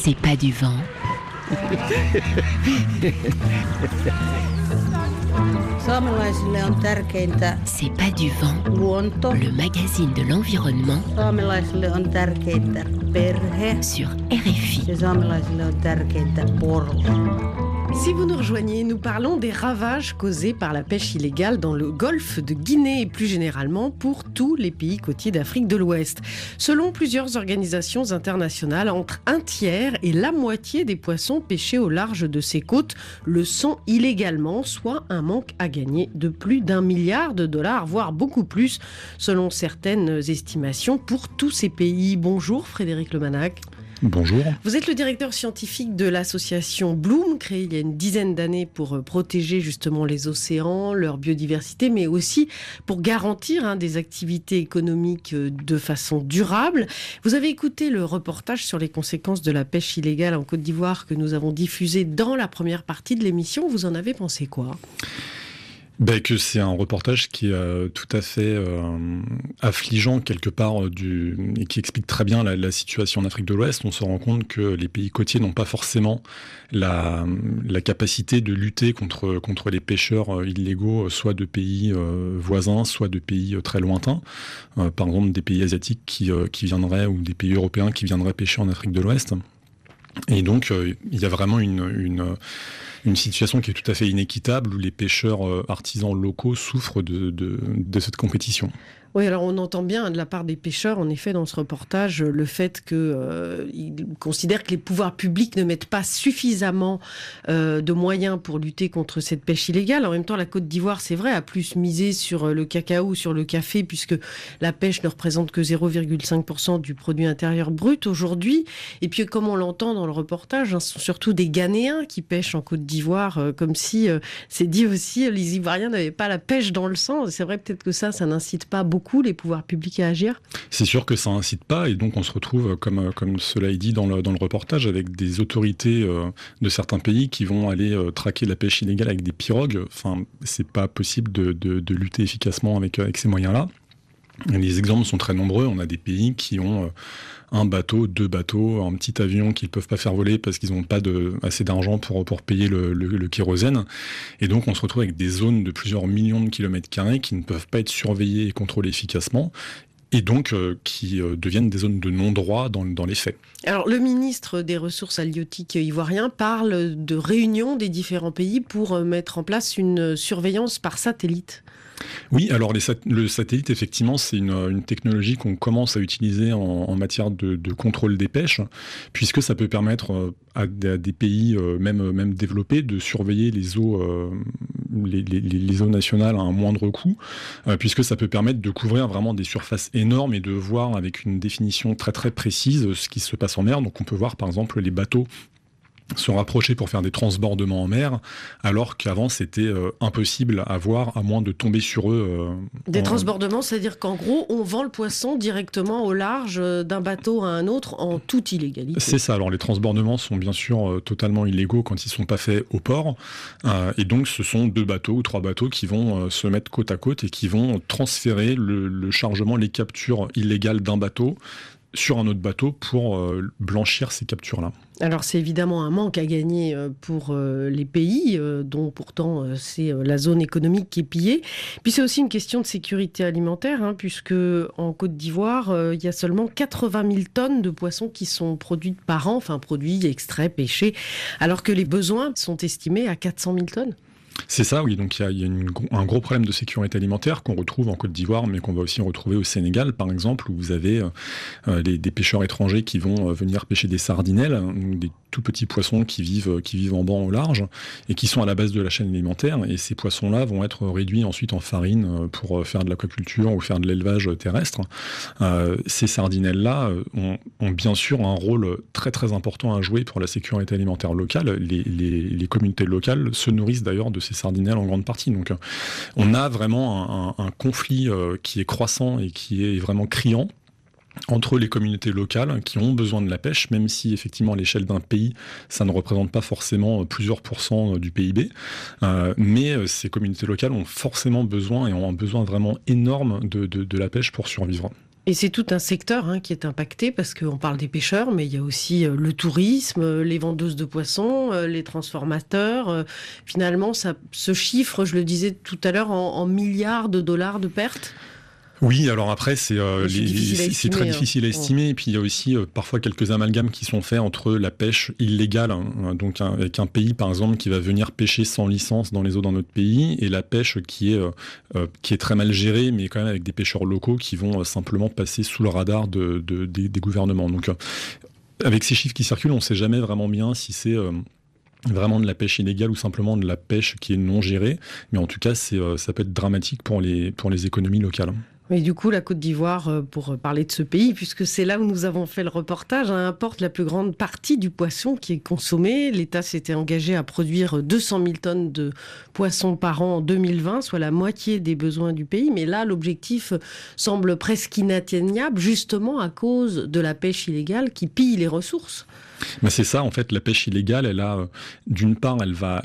C'est pas du vent. Saamelaisille on tärkeintä C'est pas du vent. luonto. Le magazine de l'environnement Saamelaisille on tärkeintä perhe. sur RFI. Ja saamelaisille on tärkeintä poro. Si vous nous rejoignez, nous parlons des ravages causés par la pêche illégale dans le golfe de Guinée et plus généralement pour tous les pays côtiers d'Afrique de l'Ouest. Selon plusieurs organisations internationales, entre un tiers et la moitié des poissons pêchés au large de ces côtes le sont illégalement, soit un manque à gagner de plus d'$1 milliard, voire beaucoup plus, selon certaines estimations pour tous ces pays. Bonjour Frédéric Lemanac. Bonjour. Vous êtes le directeur scientifique de l'association Bloom, créée il y a une dizaine d'années pour protéger justement les océans, leur biodiversité, mais aussi pour garantir des activités économiques de façon durable. Vous avez écouté le reportage sur les conséquences de la pêche illégale en Côte d'Ivoire que nous avons diffusé dans la première partie de l'émission. Vous en avez pensé quoi ? Que c'est un reportage qui est tout à fait affligeant quelque part et qui explique très bien la situation en Afrique de l'Ouest. On se rend compte que les pays côtiers n'ont pas forcément la capacité de lutter contre les pêcheurs illégaux, soit de pays voisins, soit de pays très lointains. Par exemple, des pays asiatiques qui viendraient, ou des pays européens qui viendraient pêcher en Afrique de l'Ouest. Et donc, il y a vraiment une situation qui est tout à fait inéquitable où les pêcheurs artisans locaux souffrent de cette compétition. Oui, alors on entend bien de la part des pêcheurs, en effet, dans ce reportage, le fait qu'ils considèrent que les pouvoirs publics ne mettent pas suffisamment de moyens pour lutter contre cette pêche illégale. En même temps, la Côte d'Ivoire, c'est vrai, a plus misé sur le cacao, sur le café, puisque la pêche ne représente que 0,5% du produit intérieur brut aujourd'hui. Et puis, comme on l'entend dans le reportage, ce sont surtout des Ghanéens qui pêchent en Côte d'Ivoire, comme si, c'est dit aussi, les Ivoiriens n'avaient pas la pêche dans le sang. C'est vrai, peut-être que ça n'incite pas beaucoup les pouvoirs publics à agir ? C'est sûr que ça incite pas, et donc on se retrouve, comme cela est dit dans le reportage, avec des autorités de certains pays qui vont aller traquer la pêche illégale avec des pirogues. Enfin, c'est pas possible de lutter efficacement avec ces moyens-là. Et les exemples sont très nombreux. On a des pays qui ont un bateau, 2 bateaux, un petit avion qu'ils ne peuvent pas faire voler parce qu'ils n'ont pas assez d'argent pour payer le kérosène. Et donc on se retrouve avec des zones de plusieurs millions de kilomètres carrés qui ne peuvent pas être surveillées et contrôlées efficacement, et donc qui deviennent des zones de non-droit dans les faits. Alors, le ministre des Ressources halieutiques ivoirien parle de réunion des différents pays pour mettre en place une surveillance par satellite. Oui, alors le satellite, effectivement, c'est une technologie qu'on commence à utiliser en matière de contrôle des pêches, puisque ça peut permettre à des pays même développés de surveiller les eaux nationales à un moindre coût, puisque ça peut permettre de couvrir vraiment des surfaces énormes et de voir avec une définition très très précise ce qui se passe en mer. Donc on peut voir par exemple les bateaux se rapprocher pour faire des transbordements en mer, alors qu'avant c'était impossible à voir à moins de tomber sur eux. Des transbordements, c'est-à-dire qu'en gros on vend le poisson directement au large d'un bateau à un autre en toute illégalité. C'est ça, alors les transbordements sont bien sûr totalement illégaux quand ils ne sont pas faits au port, et donc ce sont 2 bateaux ou 3 bateaux qui vont se mettre côte à côte et qui vont transférer le chargement, les captures illégales d'un bateau sur un autre bateau pour blanchir ces captures-là. Alors c'est évidemment un manque à gagner pour les pays dont pourtant c'est la zone économique qui est pillée. Puis c'est aussi une question de sécurité alimentaire, puisque en Côte d'Ivoire, il y a seulement 80 000 tonnes de poissons qui sont produites par an, enfin produits, extraits, pêchés, alors que les besoins sont estimés à 400 000 tonnes. C'est ça, oui. Donc il y a un gros problème de sécurité alimentaire qu'on retrouve en Côte d'Ivoire, mais qu'on va aussi retrouver au Sénégal, par exemple, où vous avez des pêcheurs étrangers qui vont venir pêcher des sardinelles, des tout petits poissons qui vivent en banc au large et qui sont à la base de la chaîne alimentaire. Et ces poissons-là vont être réduits ensuite en farine pour faire de l'aquaculture ou faire de l'élevage terrestre. Ces sardinelles-là ont bien sûr un rôle très très important à jouer pour la sécurité alimentaire locale. Les communautés locales se nourrissent d'ailleurs de ces sardinelles en grande partie. Donc on a vraiment un conflit qui est croissant et qui est vraiment criant entre les communautés locales qui ont besoin de la pêche, même si effectivement à l'échelle d'un pays, ça ne représente pas forcément plusieurs pourcents du PIB, mais ces communautés locales ont forcément besoin et ont un besoin vraiment énorme de la pêche pour survivre. Et c'est tout un secteur qui est impacté parce qu'on parle des pêcheurs, mais il y a aussi le tourisme, les vendeuses de poissons, les transformateurs. Finalement, ce chiffre, je le disais tout à l'heure, en milliards de dollars de pertes. Oui, alors après, c'est très difficile à Ouais. estimer. Et puis, il y a aussi parfois quelques amalgames qui sont faits entre la pêche illégale, donc avec un pays, par exemple, qui va venir pêcher sans licence dans les eaux d'un autre pays, et la pêche qui est très mal gérée, mais quand même avec des pêcheurs locaux qui vont simplement passer sous le radar des gouvernements. Donc, avec ces chiffres qui circulent, on ne sait jamais vraiment bien si c'est vraiment de la pêche illégale ou simplement de la pêche qui est non gérée. Mais en tout cas, ça peut être dramatique pour les économies locales. Et du coup, la Côte d'Ivoire, pour parler de ce pays, puisque c'est là où nous avons fait le reportage, importe la plus grande partie du poisson qui est consommé. L'État s'était engagé à produire 200 000 tonnes de poissons par an en 2020, soit la moitié des besoins du pays. Mais là, l'objectif semble presque inatteignable, justement à cause de la pêche illégale qui pille les ressources. Mais c'est ça, en fait, la pêche illégale, d'une part, elle va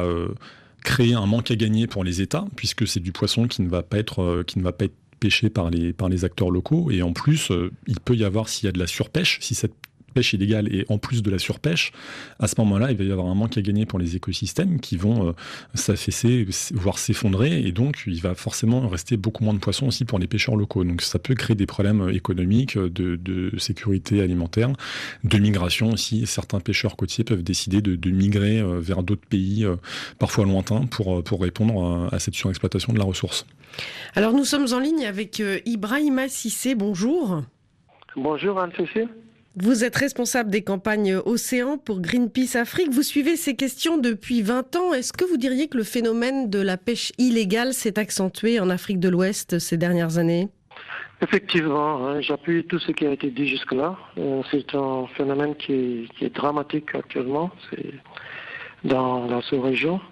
créer un manque à gagner pour les États, puisque c'est du poisson qui ne va pas être pêché par les acteurs locaux. Et en plus, il peut y avoir, s'il y a de la surpêche, si cette pêche illégale est en plus de la surpêche, à ce moment-là, il va y avoir un manque à gagner pour les écosystèmes qui vont s'affaisser, voire s'effondrer, et donc il va forcément rester beaucoup moins de poissons aussi pour les pêcheurs locaux. Donc ça peut créer des problèmes économiques, de sécurité alimentaire, de migration aussi. Certains pêcheurs côtiers peuvent décider de migrer vers d'autres pays, parfois lointains, pour répondre à cette surexploitation de la ressource. Alors nous sommes en ligne avec Ibrahima Cissé, bonjour. Bonjour Anne-Cécile. Vous êtes responsable des campagnes Océan pour Greenpeace Afrique. Vous suivez ces questions depuis 20 ans. Est-ce que vous diriez que le phénomène de la pêche illégale s'est accentué en Afrique de l'Ouest ces dernières années ? Effectivement, j'appuie tout ce qui a été dit jusque-là. C'est un phénomène qui est dramatique actuellement. C'est dans la sous-région.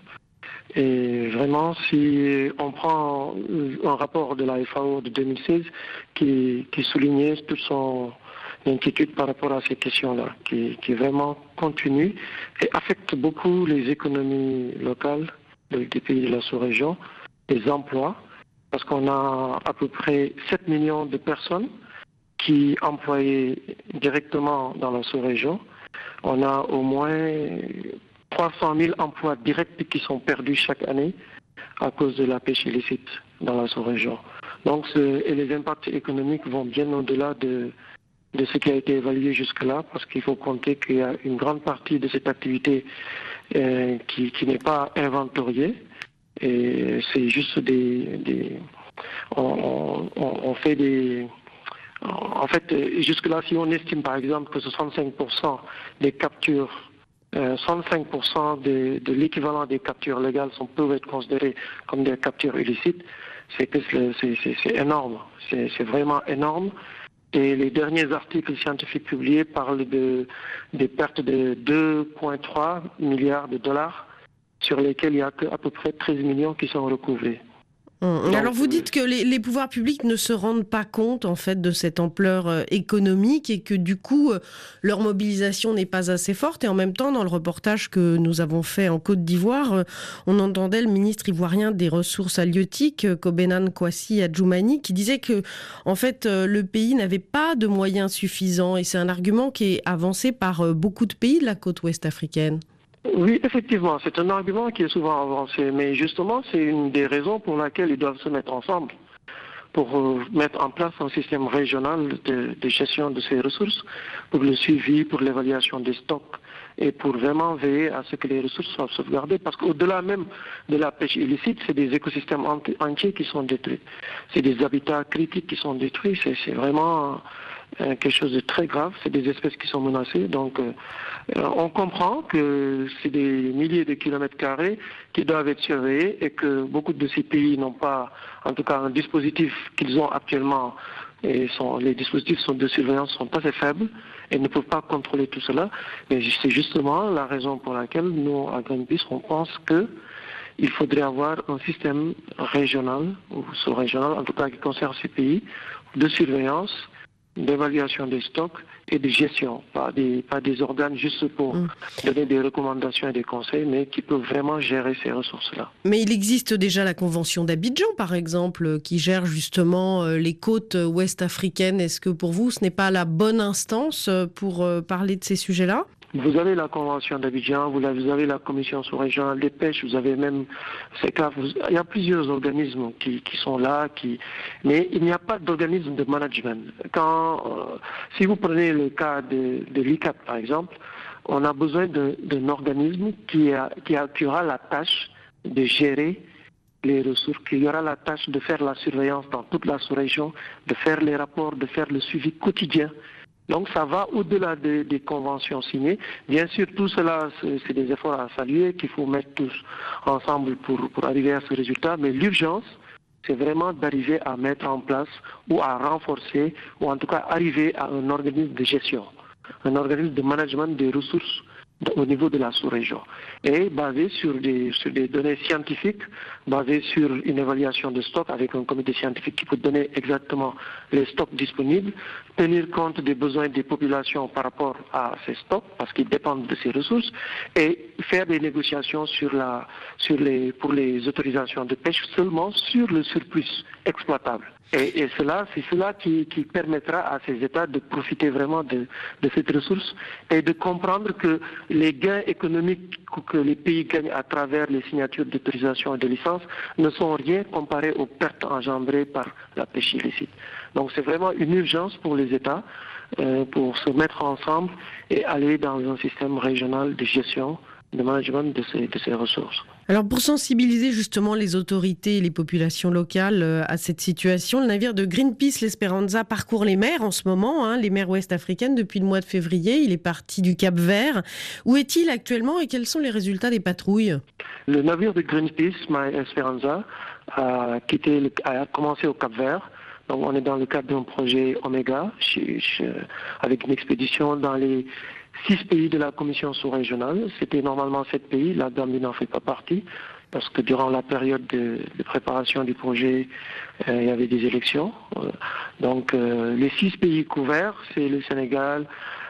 Et vraiment, si on prend un rapport de la FAO de 2016 qui soulignait toute son inquiétude par rapport à ces questions-là, qui vraiment continue et affecte beaucoup les économies locales des pays de la sous-région, les emplois, parce qu'on a à peu près 7 millions de personnes qui employées directement dans la sous-région. On a au moins 300 000 emplois directs qui sont perdus chaque année à cause de la pêche illicite dans la sous-région. Donc, et les impacts économiques vont bien au-delà de ce qui a été évalué jusque-là, parce qu'il faut compter qu'il y a une grande partie de cette activité qui n'est pas inventoriée. Et c'est juste on fait des... En fait, jusque-là, si on estime par exemple que 65% des captures 65% de l'équivalent des captures légales peuvent être considérées comme des captures illicites, c'est énorme, c'est vraiment énorme. Et les derniers articles scientifiques publiés parlent des pertes de 2,3 milliards de dollars sur lesquels il y a à peu près 13 millions qui sont recouvrés. Alors vous dites que les pouvoirs publics ne se rendent pas compte en fait de cette ampleur économique et que du coup leur mobilisation n'est pas assez forte, et en même temps dans le reportage que nous avons fait en Côte d'Ivoire, on entendait le ministre ivoirien des ressources halieutiques, Kobenan Kwasi Adjoumani, qui disait que en fait le pays n'avait pas de moyens suffisants, et c'est un argument qui est avancé par beaucoup de pays de la côte ouest africaine. Oui, effectivement, c'est un argument qui est souvent avancé, mais justement, c'est une des raisons pour laquelle ils doivent se mettre ensemble pour mettre en place un système régional de gestion de ces ressources, pour le suivi, pour l'évaluation des stocks et pour vraiment veiller à ce que les ressources soient sauvegardées. Parce qu'au-delà même de la pêche illicite, c'est des écosystèmes entiers qui sont détruits. C'est des habitats critiques qui sont détruits. C'est vraiment quelque chose de très grave. C'est des espèces qui sont menacées. Donc, on comprend que c'est des milliers de kilomètres carrés qui doivent être surveillés et que beaucoup de ces pays n'ont pas, en tout cas, un dispositif qu'ils ont actuellement. Et les dispositifs de surveillance sont assez faibles et ne peuvent pas contrôler tout cela. Mais c'est justement la raison pour laquelle nous, à Greenpeace, on pense qu'il faudrait avoir un système régional ou sous-régional, en tout cas qui concerne ces pays, de surveillance d'évaluation des stocks et de gestion, pas des organes juste pour donner des recommandations et des conseils, mais qui peuvent vraiment gérer ces ressources-là. Mais il existe déjà la Convention d'Abidjan, par exemple, qui gère justement les côtes ouest africaines. Est-ce que pour vous, ce n'est pas la bonne instance pour parler de ces sujets-là ? Vous avez la Convention d'Abidjan, vous avez la Commission sous-régionale des pêches, vous avez même CECAF. Il y a plusieurs organismes qui sont là, mais il n'y a pas d'organisme de management. Si vous prenez le cas de l'ICAP, par exemple, on a besoin d'un organisme qui aura la tâche de gérer les ressources, qui aura la tâche de faire la surveillance dans toute la sous-région, de faire les rapports, de faire le suivi quotidien. Donc ça va au-delà des conventions signées. Bien sûr, tout cela, c'est des efforts à saluer qu'il faut mettre tous ensemble pour arriver à ce résultat. Mais l'urgence, c'est vraiment d'arriver à mettre en place ou à renforcer, ou en tout cas arriver à un organisme de gestion, un organisme de management des ressources au niveau de la sous-région, et basé sur des données scientifiques, basé sur une évaluation de stock avec un comité scientifique qui peut donner exactement les stocks disponibles, tenir compte des besoins des populations par rapport à ces stocks, parce qu'ils dépendent de ces ressources, et faire des négociations pour les autorisations de pêche seulement sur le surplus exploitable. Et c'est cela qui permettra à ces États de profiter vraiment de cette ressource et de comprendre que les gains économiques que les pays gagnent à travers les signatures d'autorisation et de licence ne sont rien comparés aux pertes engendrées par la pêche illicite. Donc c'est vraiment une urgence pour les États pour se mettre ensemble et aller dans un système régional de gestion, de management de ces ressources. Alors pour sensibiliser justement les autorités et les populations locales à cette situation, le navire de Greenpeace, l'Esperanza, parcourt les mers en ce moment, les mers ouest africaines depuis le mois de février. Il est parti du Cap-Vert. Où est-il actuellement et quels sont les résultats des patrouilles ? Le navire de Greenpeace, My Esperanza, a commencé au Cap-Vert. Donc on est dans le cadre d'un projet Omega avec une expédition dans les 6 pays de la commission sous-régionale. C'était normalement 7 pays, la Gambie n'en fait pas partie, parce que durant la période de préparation du projet, il y avait des élections. Donc les 6 pays couverts, c'est le Sénégal,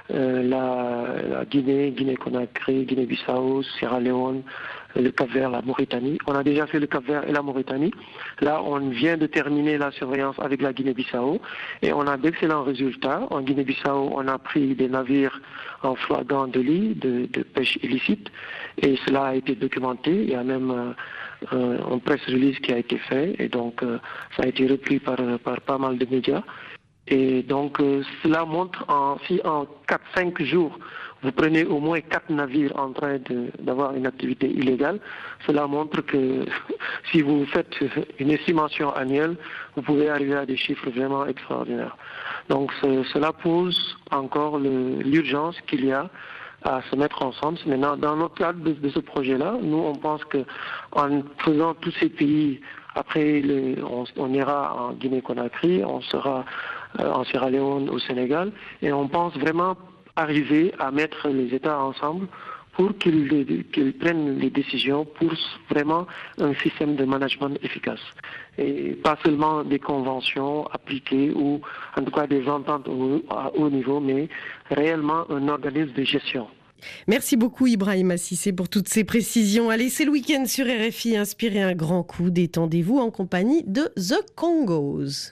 la Guinée, Guinée-Conakry, Guinée-Bissau, Sierra Leone, le Cap-Vert, la Mauritanie. On a déjà fait le Cap-Vert et la Mauritanie. Là, on vient de terminer la surveillance avec la Guinée-Bissau et on a d'excellents résultats. En Guinée-Bissau, on a pris des navires en flagrant délit de pêche illicite et cela a été documenté. Il y a même un press release qui a été fait et donc ça a été repris par pas mal de médias. Et donc cela montre si en 4-5 jours, vous prenez au moins 4 navires en train d'avoir une activité illégale, cela montre que si vous faites une estimation annuelle, vous pouvez arriver à des chiffres vraiment extraordinaires. Donc cela pose encore l'urgence qu'il y a à se mettre ensemble. Maintenant, dans notre cadre de ce projet-là, nous on pense qu'en faisant tous ces pays, après on ira en Guinée-Conakry, on sera en Sierra Leone, au Sénégal, et on pense vraiment arriver à mettre les États ensemble pour qu'ils prennent les décisions pour vraiment un système de management efficace. Et pas seulement des conventions appliquées ou en tout cas des ententes à haut niveau, mais réellement un organisme de gestion. Merci beaucoup Ibrahima Cissé pour toutes ces précisions. Allez, c'est le week-end sur RFI, inspirez un grand coup, détendez-vous en compagnie de The Congos.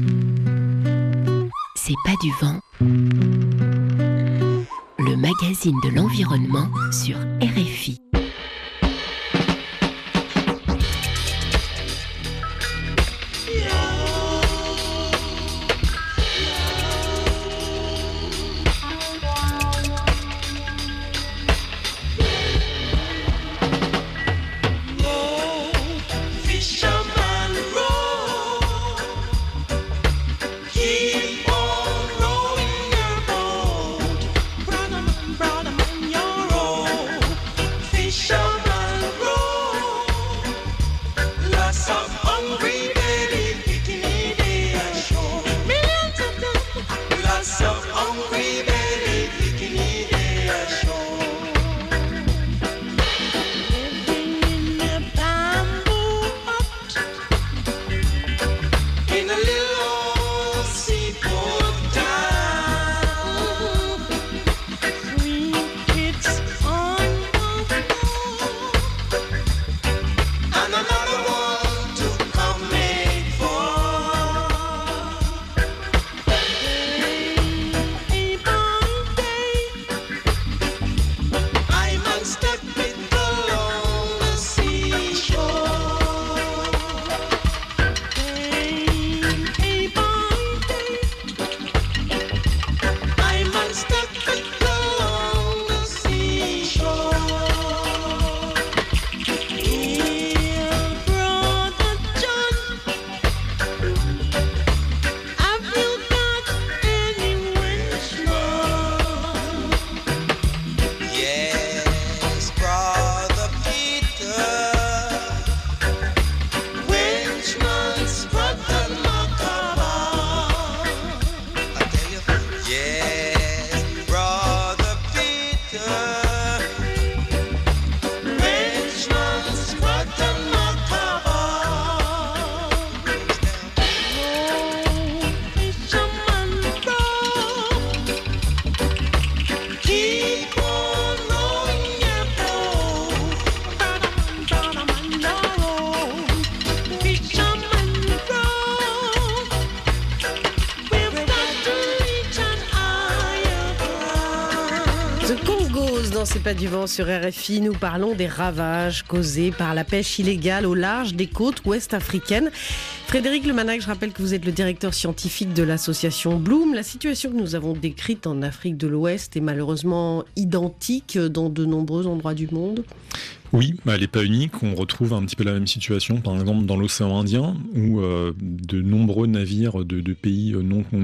C'est pas du vent. Le magazine de l'environnement sur RFI. Brother, man, you're old. dans C'est pas du vent sur RFI, nous parlons des ravages causés par la pêche illégale au large des côtes ouest africaines. Frédéric Lemanac, je rappelle que vous êtes le directeur scientifique de l'association Bloom. La situation que nous avons décrite en Afrique de l'Ouest est malheureusement identique dans de nombreux endroits du monde. Oui, elle n'est pas unique. On retrouve un petit peu la même situation, par exemple dans l'océan Indien, où de nombreux navires de pays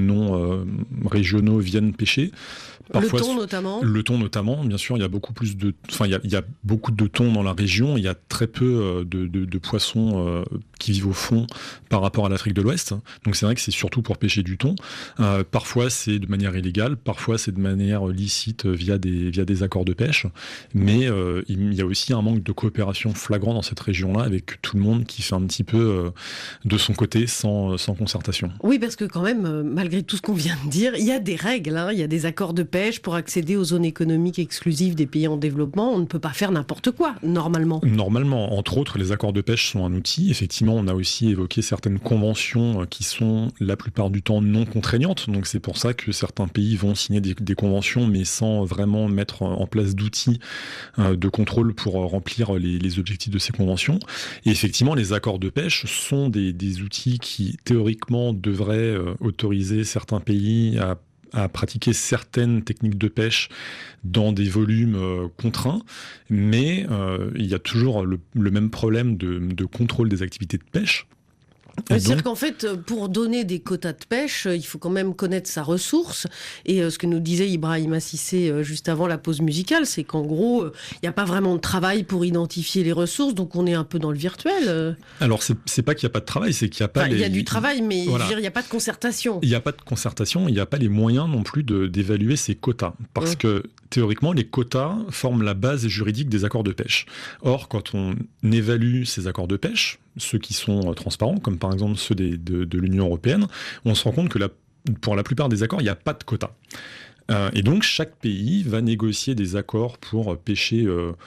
non régionaux viennent pêcher. Parfois, le thon notamment, bien sûr, il y a beaucoup plus de, il y a beaucoup de thon dans la région. Il y a très peu de poissons qui vivent au fond par rapport à l'Afrique de l'Ouest. Donc c'est vrai que c'est surtout pour pêcher du thon. Parfois c'est de manière illégale, parfois c'est de manière licite via des accords de pêche. Mais il y a aussi un manque de coopération flagrant dans cette région-là, avec tout le monde qui fait un petit peu de son côté sans concertation. Oui, parce que quand même, malgré tout ce qu'on vient de dire, il y a des règles, il y a des accords de pêche pour accéder aux zones économiques exclusives des pays en développement. On ne peut pas faire n'importe quoi, normalement. Normalement, entre autres, les accords de pêche sont un outil. Effectivement, on a aussi évoqué certaines conventions qui sont la plupart du temps non contraignantes. Donc c'est pour ça que certains pays vont signer des conventions, mais sans vraiment mettre en place d'outils de contrôle pour remplir les objectifs de ces conventions. Et effectivement, les accords de pêche sont des outils qui, théoriquement, devraient autoriser certains pays à pratiquer certaines techniques de pêche dans des volumes contraints, mais il y a toujours le même problème de contrôle des activités de pêche. C'est-à-dire qu'en fait, pour donner des quotas de pêche, il faut quand même connaître sa ressource. Et ce que nous disait Ibrahima Cissé juste avant la pause musicale, c'est qu'en gros, il n'y a pas vraiment de travail pour identifier les ressources, donc on est un peu dans le virtuel. Alors, c'est pas qu'il n'y a pas de travail, c'est qu'il n'y a pas... Il y a du travail, mais voilà. Il n'y a pas de concertation. Il n'y a pas de concertation, il n'y a pas les moyens non plus d'évaluer ces quotas. Parce que théoriquement, les quotas forment la base juridique des accords de pêche. Or, quand on évalue ces accords de pêche, ceux qui sont transparents, comme par exemple ceux de l'Union européenne, on se rend compte que pour la plupart des accords, il n'y a pas de quotas. Et donc, chaque pays va négocier des accords pour pêcher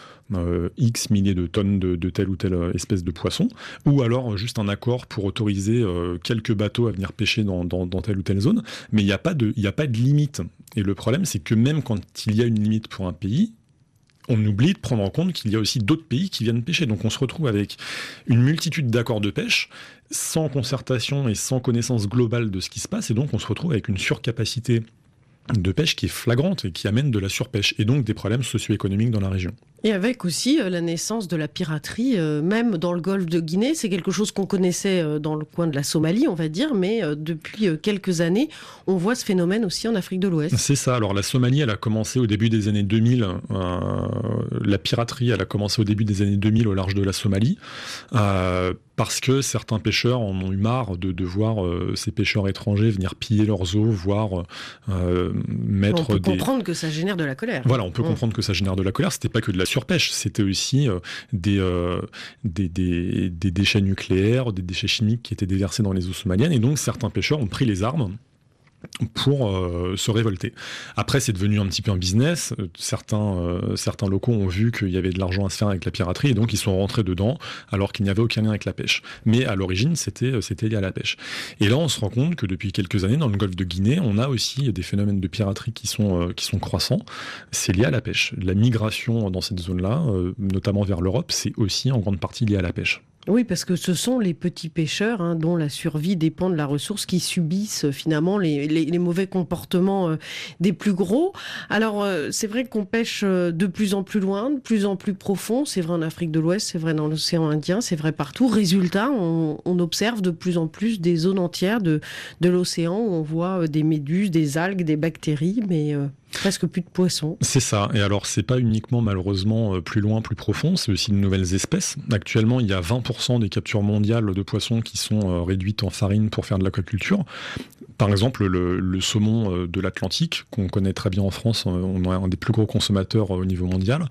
X milliers de tonnes de telle ou telle espèce de poisson, ou alors juste un accord pour autoriser quelques bateaux à venir pêcher dans telle ou telle zone, mais il n'y a pas de limite. Et le problème, c'est que même quand il y a une limite pour un pays, on oublie de prendre en compte qu'il y a aussi d'autres pays qui viennent pêcher. Donc on se retrouve avec une multitude d'accords de pêche, sans concertation et sans connaissance globale de ce qui se passe, et donc on se retrouve avec une surcapacité de pêche qui est flagrante et qui amène de la surpêche, et donc des problèmes socio-économiques dans la région. Et avec aussi la naissance de la piraterie, même dans le golfe de Guinée. C'est quelque chose qu'on connaissait dans le coin de la Somalie, on va dire, mais depuis quelques années, on voit ce phénomène aussi en Afrique de l'Ouest. C'est ça. Alors la Somalie, elle a commencé au début des années 2000. La piraterie, elle a commencé au début des années 2000 au large de la Somalie. Parce que certains pêcheurs en ont eu marre de voir ces pêcheurs étrangers venir piller leurs eaux, voire mettre on peut comprendre que ça génère de la colère. Voilà, on peut comprendre que ça génère de la colère. C'était pas que de la surpêche, c'était aussi des déchets nucléaires, des déchets chimiques qui étaient déversés dans les eaux somaliennes. Et donc certains pêcheurs ont pris les armes pour se révolter. Après, c'est devenu un petit peu un business. Certains locaux ont vu qu'il y avait de l'argent à se faire avec la piraterie, et donc ils sont rentrés dedans, alors qu'il n'y avait aucun lien avec la pêche. Mais à l'origine, c'était lié à la pêche. Et là, on se rend compte que depuis quelques années, dans le golfe de Guinée, on a aussi des phénomènes de piraterie qui sont croissants. C'est lié à la pêche. La migration dans cette zone-là, notamment vers l'Europe, c'est aussi en grande partie lié à la pêche. Oui, parce que ce sont les petits pêcheurs dont la survie dépend de la ressource qui subissent finalement les mauvais comportements des plus gros. Alors, c'est vrai qu'on pêche de plus en plus loin, de plus en plus profond. C'est vrai en Afrique de l'Ouest, c'est vrai dans l'océan Indien, c'est vrai partout. Résultat, on observe de plus en plus des zones entières de l'océan où on voit des méduses, des algues, des bactéries, mais... presque plus de poissons. C'est ça. Et alors, c'est pas uniquement, malheureusement, plus loin, plus profond, c'est aussi de nouvelles espèces. Actuellement, il y a 20% des captures mondiales de poissons qui sont réduites en farine pour faire de l'aquaculture. Par exemple, le saumon de l'Atlantique, qu'on connaît très bien en France, on est un des plus gros consommateurs au niveau mondial.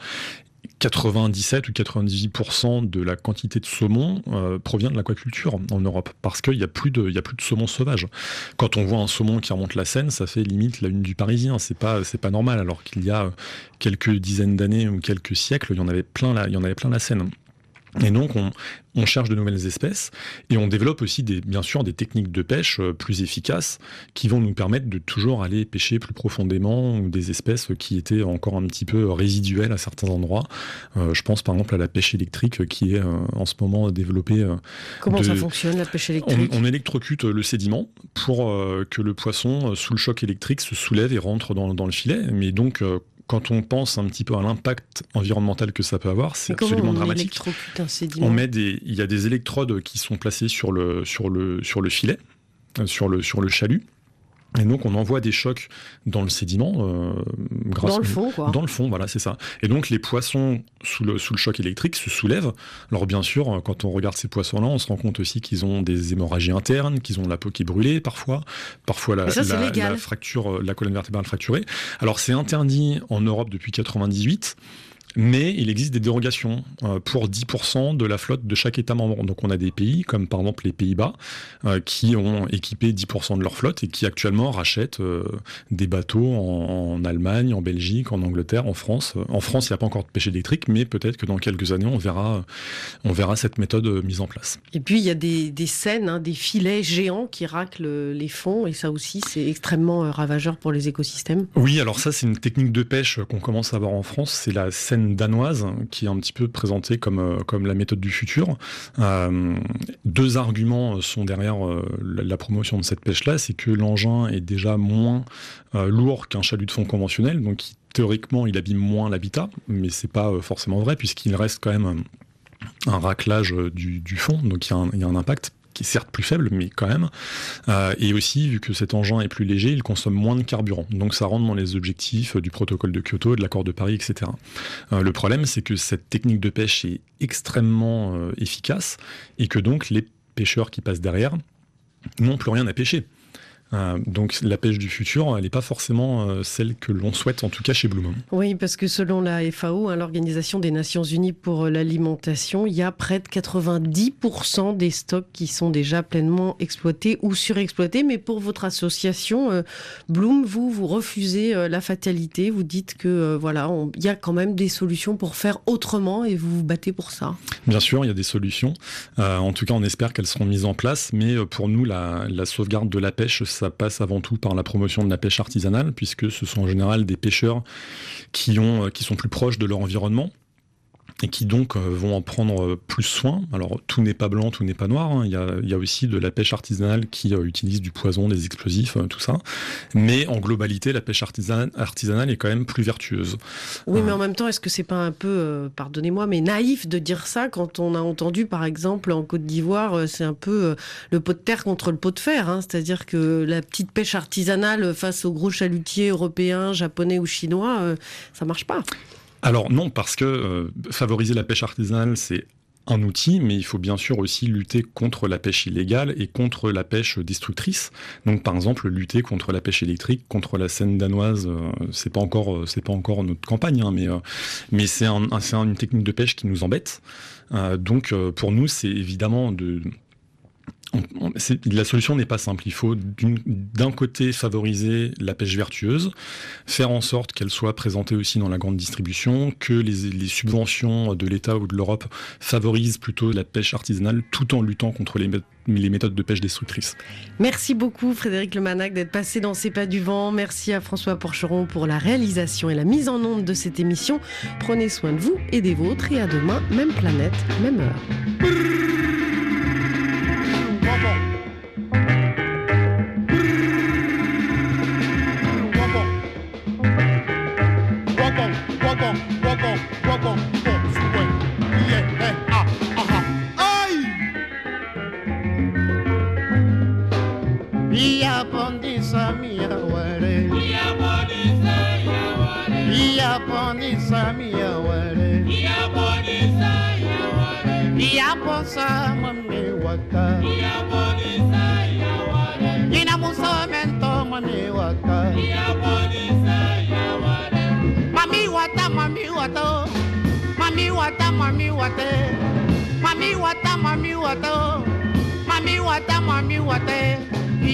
97 ou 98% de la quantité de saumon provient de l'aquaculture en Europe, parce qu'il n'y a plus de saumon sauvage. Quand on voit un saumon qui remonte la Seine, ça fait limite la une du Parisien. C'est pas normal, alors qu'il y a quelques dizaines d'années ou quelques siècles, il y en avait plein la Seine. Et donc, on cherche de nouvelles espèces et on développe aussi bien sûr des techniques de pêche plus efficaces qui vont nous permettre de toujours aller pêcher plus profondément ou des espèces qui étaient encore un petit peu résiduelles à certains endroits. Je pense par exemple à la pêche électrique qui est en ce moment développée. Comment ça fonctionne, la pêche électrique ? On électrocute le sédiment pour que le poisson, sous le choc électrique, se soulève et rentre dans le filet. Mais donc, quand on pense un petit peu à l'impact environnemental que ça peut avoir, c'est absolument dramatique. Il y a des électrodes qui sont placées sur le filet, sur le chalut. Et donc, on envoie des chocs dans le sédiment. Dans le fond, quoi. Dans le fond, voilà, c'est ça. Et donc, les poissons, sous le choc électrique, se soulèvent. Alors, bien sûr, quand on regarde ces poissons-là, on se rend compte aussi qu'ils ont des hémorragies internes, qu'ils ont la peau qui est brûlée, parfois la fracture, la colonne vertébrale fracturée. Alors, c'est interdit en Europe depuis 1998. Mais il existe des dérogations pour 10% de la flotte de chaque État membre. Donc on a des pays, comme par exemple les Pays-Bas, qui ont équipé 10% de leur flotte et qui actuellement rachètent des bateaux en Allemagne, en Belgique, en Angleterre, en France. En France, il n'y a pas encore de pêche électrique, mais peut-être que dans quelques années, on verra cette méthode mise en place. Et puis il y a des scènes, des filets géants qui raclent les fonds, et ça aussi, c'est extrêmement ravageur pour les écosystèmes. Oui, alors ça, c'est une technique de pêche qu'on commence à avoir en France, c'est la scène danoise qui est un petit peu présentée comme la méthode du futur. Deux arguments sont derrière la promotion de cette pêche-là, c'est que l'engin est déjà moins lourd qu'un chalut de fond conventionnel, donc théoriquement il abîme moins l'habitat, mais c'est pas forcément vrai puisqu'il reste quand même un raclage du fond, donc il y a un impact qui est certes plus faible, mais quand même. Et aussi, vu que cet engin est plus léger, il consomme moins de carburant. Donc ça rentre dans les objectifs du protocole de Kyoto, de l'accord de Paris, etc. Le problème, c'est que cette technique de pêche est extrêmement efficace et que donc les pêcheurs qui passent derrière n'ont plus rien à pêcher. Donc la pêche du futur, elle n'est pas forcément celle que l'on souhaite, en tout cas chez Blue Moon. Oui, parce que selon la FAO, l'Organisation des Nations Unies pour l'alimentation, il y a près de 90% des stocks qui sont déjà pleinement exploités ou surexploités. Mais pour votre association, Bloom, vous refusez la fatalité. Vous dites que il y a quand même des solutions pour faire autrement et vous vous battez pour ça. Bien sûr, il y a des solutions. En tout cas, on espère qu'elles seront mises en place. Mais pour nous, la sauvegarde de la pêche, ça passe avant tout par la promotion de la pêche artisanale, puisque ce sont en général des pêcheurs qui sont plus proches de leur environnement et qui donc vont en prendre plus soin. Alors tout n'est pas blanc, tout n'est pas noir, il y a aussi de la pêche artisanale qui utilise du poison, des explosifs, tout ça. Mais en globalité, la pêche artisanale est quand même plus vertueuse. Oui, mais en même temps, est-ce que c'est pas un peu, pardonnez-moi, mais naïf de dire ça quand on a entendu, par exemple, en Côte d'Ivoire, c'est un peu le pot de terre contre le pot de fer, c'est-à-dire que la petite pêche artisanale face aux gros chalutiers européens, japonais ou chinois, ça marche pas. Alors non, parce que favoriser la pêche artisanale, c'est un outil, mais il faut bien sûr aussi lutter contre la pêche illégale et contre la pêche destructrice. Donc par exemple, lutter contre la pêche électrique, contre la scène danoise, c'est pas encore notre campagne, mais c'est une technique de pêche qui nous embête. Donc pour nous, c'est évidemment la solution n'est pas simple. Il faut d'un côté favoriser la pêche vertueuse, faire en sorte qu'elle soit présentée aussi dans la grande distribution, que les subventions de l'État ou de l'Europe favorisent plutôt la pêche artisanale tout en luttant contre les méthodes de pêche destructrices. Merci beaucoup Frédéric Lemanac d'être passé dans C'est pas du vent. Merci à François Porcheron pour la réalisation et la mise en onde de cette émission. Prenez soin de vous et des vôtres et à demain, même planète, même heure.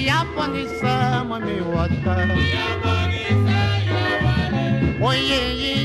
Oh yeah, yeah.